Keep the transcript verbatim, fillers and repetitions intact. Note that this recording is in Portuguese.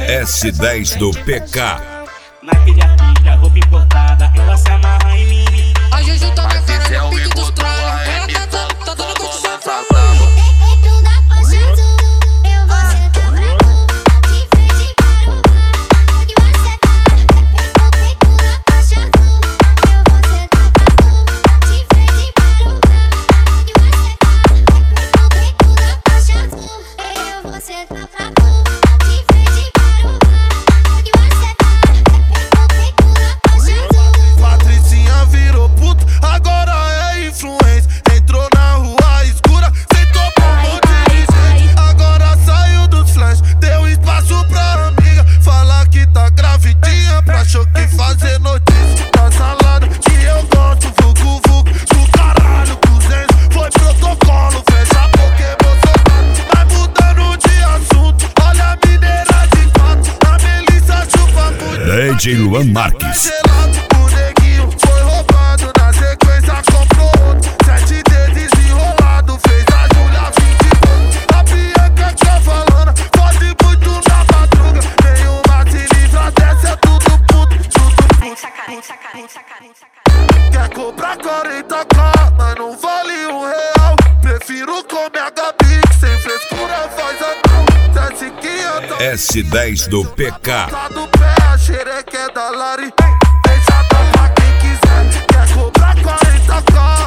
S dez do P K. Naquele artista, roupa importada, ela se amarra em mim. A Juju tá na cara é no o pique dos Igor do tralhos. R Ela M, tá dando, tá dando tô condição. dançando. Dentro da faixa azul, eu vou sentar pra tu. De frente para o lado, que você tá. Dentro da faixa azul, eu vou sentar pra tu. De frente para o lado, que você tá. Dentro da faixa azul, eu vou sentar pra tu. De frente para o lado, que você tá. Dentro da faixa azul. Patricinha virou puto, agora é influência. Entrou na rua escura, sentou pra um monte de gente. Agora saiu dos flash, deu espaço pra amiga. Fala que tá gravidinha, pra choque fazer notícia. Tá salada que eu gosto, vucu vucu. Do caralho, duzentos, foi protocolo. Fecha a boca, emocionado. Vai mudando de assunto, olha a mineira de fato. A Melissa chupa muito. D J Luan Marques. Gelado, o neguinho foi roubado. Na sequência comprou outro. Sete dedos enrolado, fez a Júlia vinte e pouco. A Bianca cavalona, pode muito na madruga. Nenhuma se livra dessa, é tudo puto, tudo puto. Quer cobrar quarenta k, mas não vale um real. Prefiro comer a Gabi, que sem frescura faz anal. Desce quinhentos, S dez do P K. tá do pé, a xereca é da Lari. Deixa dar pra quem quiser. Quer cobrar quarenta k,